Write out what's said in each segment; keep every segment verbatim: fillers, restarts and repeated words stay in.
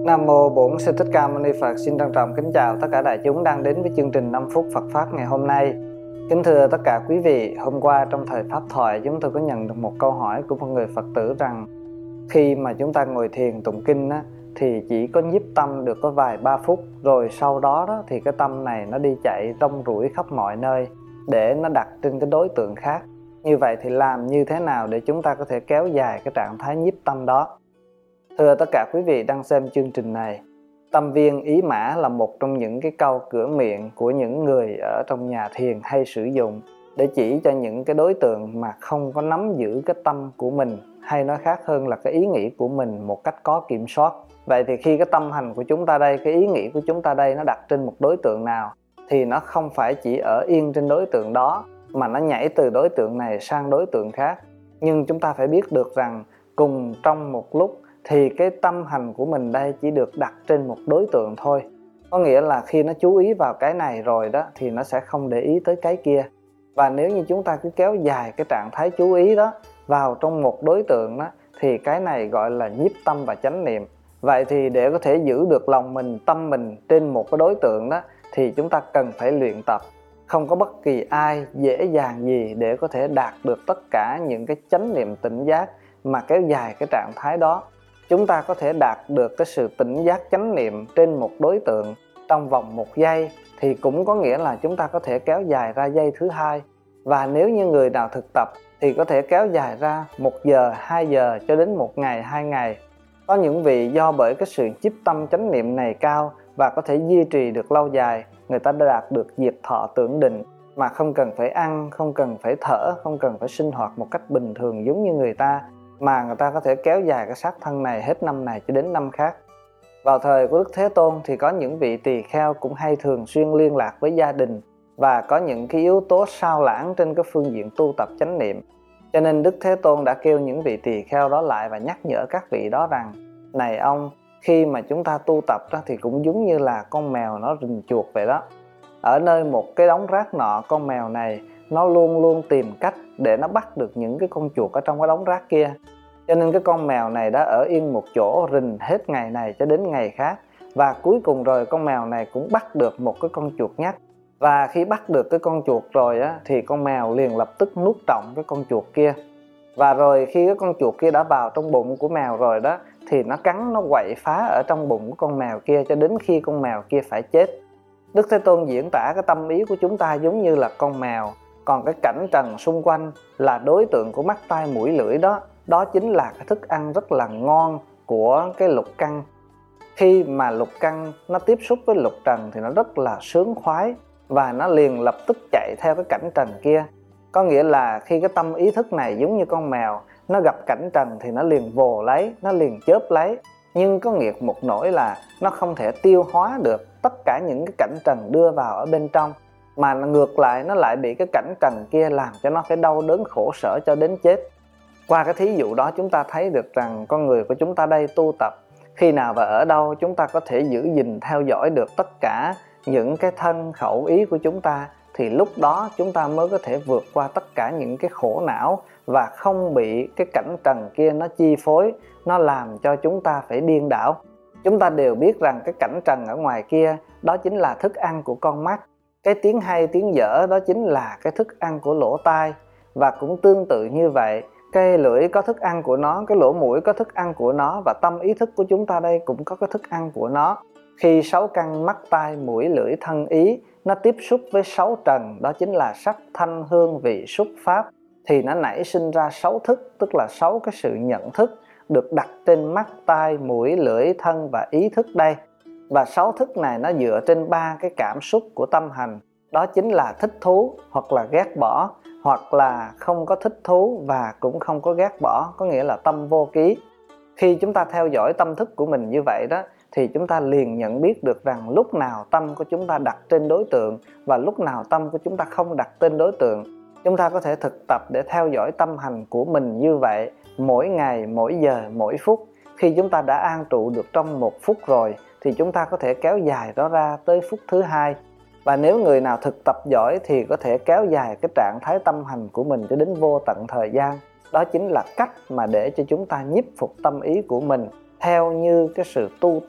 Nam mô Bổn Sư Thích Ca Mâu Ni Phật. Xin trân trọng kính chào tất cả đại chúng đang đến với chương trình năm phút Phật pháp ngày hôm nay. Kính thưa tất cả quý vị, hôm qua trong thời pháp thoại chúng tôi có nhận được một câu hỏi của một người Phật tử rằng khi mà chúng ta ngồi thiền tụng kinh á, thì chỉ có nhiếp tâm được có vài ba phút, rồi sau đó, đó thì cái tâm này nó đi chạy rong ruổi khắp mọi nơi để nó đặt trên cái đối tượng khác. Như vậy thì làm như thế nào để chúng ta có thể kéo dài cái trạng thái nhiếp tâm đó? Thưa tất cả quý vị đang xem chương trình này, tâm viên ý mã là một trong những cái câu cửa miệng của những người ở trong nhà thiền hay sử dụng để chỉ cho những cái đối tượng mà không có nắm giữ cái tâm của mình, hay nói khác hơn là cái ý nghĩ của mình một cách có kiểm soát. Vậy thì khi cái tâm hành của chúng ta đây, cái ý nghĩ của chúng ta đây nó đặt trên một đối tượng nào thì nó không phải chỉ ở yên trên đối tượng đó mà nó nhảy từ đối tượng này sang đối tượng khác. Nhưng chúng ta phải biết được rằng cùng trong một lúc thì cái tâm hành của mình đây chỉ được đặt trên một đối tượng thôi. Có nghĩa là khi nó chú ý vào cái này rồi đó thì nó sẽ không để ý tới cái kia. Và nếu như chúng ta cứ kéo dài cái trạng thái chú ý đó vào trong một đối tượng đó thì cái này gọi là nhiếp tâm và chánh niệm. Vậy thì để có thể giữ được lòng mình, tâm mình trên một cái đối tượng đó thì chúng ta cần phải luyện tập. Không có bất kỳ ai dễ dàng gì để có thể đạt được tất cả những cái chánh niệm tỉnh giác mà kéo dài cái trạng thái đó. Chúng ta có thể đạt được cái sự tỉnh giác chánh niệm trên một đối tượng trong vòng một giây thì cũng có nghĩa là chúng ta có thể kéo dài ra giây thứ hai. Và nếu như người nào thực tập thì có thể kéo dài ra một giờ, hai giờ cho đến một ngày, hai ngày. Có những vị do bởi cái sự nhiếp tâm chánh niệm này cao và có thể duy trì được lâu dài, người ta đã đạt được diệt thọ tưởng định mà không cần phải ăn, không cần phải thở, không cần phải sinh hoạt một cách bình thường giống như người ta, mà người ta có thể kéo dài cái xác thân này hết năm này cho đến năm khác. Vào thời của Đức Thế Tôn thì có những vị tỳ kheo cũng hay thường xuyên liên lạc với gia đình và có những cái yếu tố sao lãng trên cái phương diện tu tập chánh niệm. Cho nên Đức Thế Tôn đã kêu những vị tỳ kheo đó lại và nhắc nhở các vị đó rằng: này ông, khi mà chúng ta tu tập đó thì cũng giống như là con mèo nó rình chuột vậy đó. Ở nơi một cái đống rác nọ, con mèo này nó luôn luôn tìm cách để nó bắt được những cái con chuột ở trong cái đống rác kia. Cho nên cái con mèo này đã ở yên một chỗ rình hết ngày này cho đến ngày khác. Và cuối cùng rồi con mèo này cũng bắt được một cái con chuột nhắt. Và khi bắt được cái con chuột rồi á, thì con mèo liền lập tức nuốt trọn cái con chuột kia. Và rồi khi cái con chuột kia đã vào trong bụng của mèo rồi đó thì nó cắn, nó quậy phá ở trong bụng của con mèo kia cho đến khi con mèo kia phải chết. Đức Thế Tôn diễn tả cái tâm ý của chúng ta giống như là con mèo, còn cái cảnh trần xung quanh là đối tượng của mắt, tai, mũi, lưỡi đó. Đó chính là cái thức ăn rất là ngon của cái lục căn. Khi mà lục căn nó tiếp xúc với lục trần thì nó rất là sướng khoái và nó liền lập tức chạy theo cái cảnh trần kia. Có nghĩa là khi cái tâm ý thức này giống như con mèo, nó gặp cảnh trần thì nó liền vồ lấy, nó liền chớp lấy. Nhưng có nghiệt một nỗi là nó không thể tiêu hóa được tất cả những cái cảnh trần đưa vào ở bên trong, mà ngược lại nó lại bị cái cảnh trần kia làm cho nó phải đau đớn khổ sở cho đến chết. Qua cái thí dụ đó chúng ta thấy được rằng con người của chúng ta đây tu tập, khi nào và ở đâu chúng ta có thể giữ gìn theo dõi được tất cả những cái thân khẩu ý của chúng ta, thì lúc đó chúng ta mới có thể vượt qua tất cả những cái khổ não và không bị cái cảnh trần kia nó chi phối, nó làm cho chúng ta phải điên đảo. Chúng ta đều biết rằng cái cảnh trần ở ngoài kia đó chính là thức ăn của con mắt, cái tiếng hay tiếng dở đó chính là cái thức ăn của lỗ tai. Và cũng tương tự như vậy, cái lưỡi có thức ăn của nó, cái lỗ mũi có thức ăn của nó, và tâm ý thức của chúng ta đây cũng có cái thức ăn của nó. Khi sáu căn mắt, tai, mũi, lưỡi, thân, ý nó tiếp xúc với sáu trần, đó chính là sắc, thanh, hương, vị, xúc, pháp, thì nó nảy sinh ra sáu thức, tức là sáu cái sự nhận thức được đặt trên mắt, tai, mũi, lưỡi, thân và ý thức đây. Và sáu thức này nó dựa trên ba cái cảm xúc của tâm hành, đó chính là thích thú hoặc là ghét bỏ, hoặc là không có thích thú và cũng không có ghét bỏ, có nghĩa là tâm vô ký. Khi chúng ta theo dõi tâm thức của mình như vậy đó thì chúng ta liền nhận biết được rằng lúc nào tâm của chúng ta đặt trên đối tượng và lúc nào tâm của chúng ta không đặt trên đối tượng. Chúng ta có thể thực tập để theo dõi tâm hành của mình như vậy mỗi ngày, mỗi giờ, mỗi phút. Khi chúng ta đã an trụ được trong một phút rồi thì chúng ta có thể kéo dài đó ra tới phút thứ hai. Và nếu người nào thực tập giỏi thì có thể kéo dài cái trạng thái tâm hành của mình cho đến vô tận thời gian. Đó chính là cách mà để cho chúng ta nhiếp phục tâm ý của mình theo như cái sự tu tập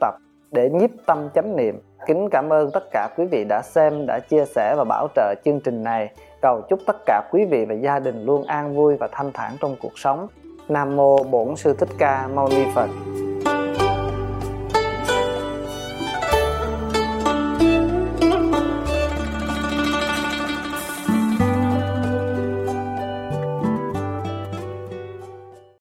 để nhiếp tâm chánh niệm. Kính cảm ơn tất cả quý vị đã xem, đã chia sẻ và bảo trợ chương trình này. Cầu chúc tất cả quý vị và gia đình luôn an vui và thanh thản trong cuộc sống. Nam mô Bổn Sư Thích Ca Mâu Ni Phật.